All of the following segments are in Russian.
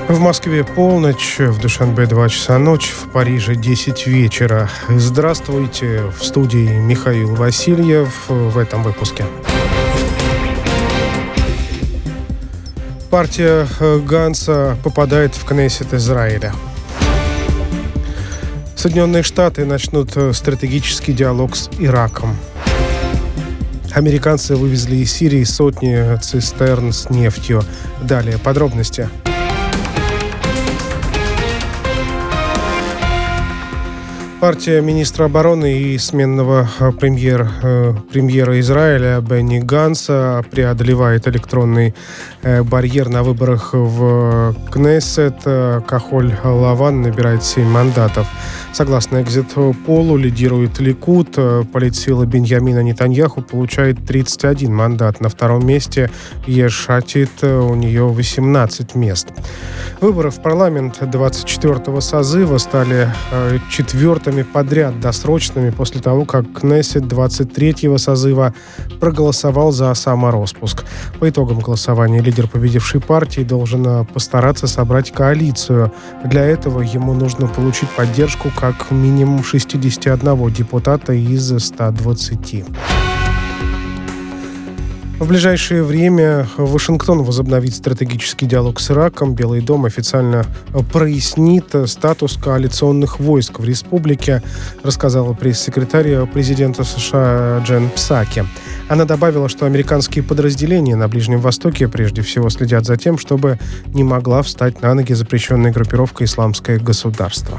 В Москве полночь, в Душанбе 2 часа ночи, в Париже 10 вечера. Здравствуйте, в студии Михаил Васильев в этом выпуске. Партия Ганса попадает в Кнессет Израиля. Соединенные Штаты начнут стратегический диалог с Ираком. Американцы вывезли из Сирии сотни цистерн с нефтью. Далее подробности. Партия министра обороны и сменного премьера Израиля Бенни Ганса преодолевает электронный барьер на выборах в Кнессет. Кахоль-Лаван набирает 7 мандатов. Согласно экзит-полу, лидирует Ликуд. Политсила Биньямина Нетаньяху получает 31 мандат. На втором месте Еш Атид, у нее 18 мест. Выборы в парламент 24-го созыва стали четвертыми подряд досрочными после того, как Кнессет 23-го созыва проголосовал за самороспуск. По итогам голосования лидер победившей партии должен постараться собрать коалицию. Для этого ему нужно получить поддержку как минимум 61 депутата из 120. В ближайшее время Вашингтон возобновит стратегический диалог с Ираком. Белый дом официально прояснит статус коалиционных войск в республике, рассказала пресс-секретарь президента США Джен Псаки. Она добавила, что американские подразделения на Ближнем Востоке прежде всего следят за тем, чтобы не могла встать на ноги запрещенная группировка «Исламское государство».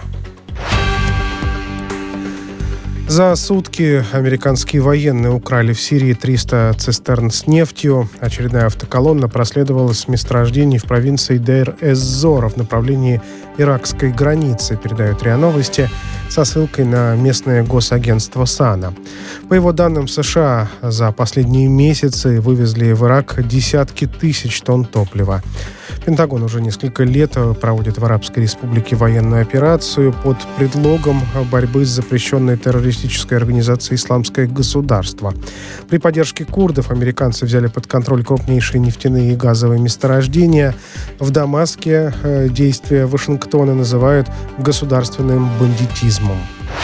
За сутки американские военные украли в Сирии 300 цистерн с нефтью. Очередная автоколонна проследовала с месторождений в провинции Дейр-эз-Зор в направлении иракской границы, передают РИА Новости, со ссылкой на местное госагентство САНА. По его данным, США за последние месяцы вывезли в Ирак десятки тысяч тонн топлива. Пентагон уже несколько лет проводит в Арабской Республике военную операцию под предлогом борьбы с запрещенной террористической организацией «Исламское государство». При поддержке курдов американцы взяли под контроль крупнейшие нефтяные и газовые месторождения. В Дамаске действия Вашингтона называют государственным бандитизмом.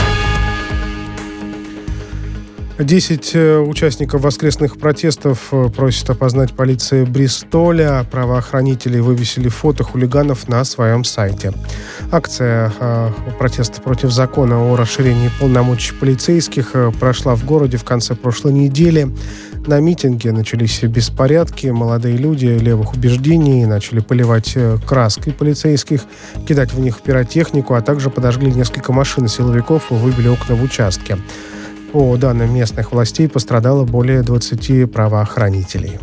10 участников воскресных протестов просит опознать полиция Бристоля. Правоохранители вывесили фото хулиганов на своем сайте. Акция протеста против закона о расширении полномочий полицейских прошла в городе в конце прошлой недели. На митинге начались беспорядки. Молодые люди левых убеждений начали поливать краской полицейских, кидать в них пиротехнику, а также подожгли несколько машин силовиков и выбили окна в участке. По данным местных властей, пострадало более 20 правоохранителей.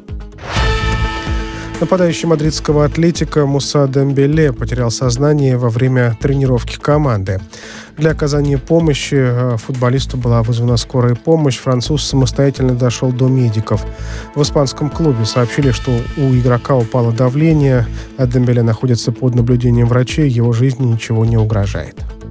Нападающий мадридского «Атлетико» Муса Дембеле потерял сознание во время тренировки команды. Для оказания помощи футболисту была вызвана скорая помощь. Француз самостоятельно дошел до медиков. В испанском клубе сообщили, что у игрока упало давление, а Дембеле находится под наблюдением врачей, его жизни ничего не угрожает.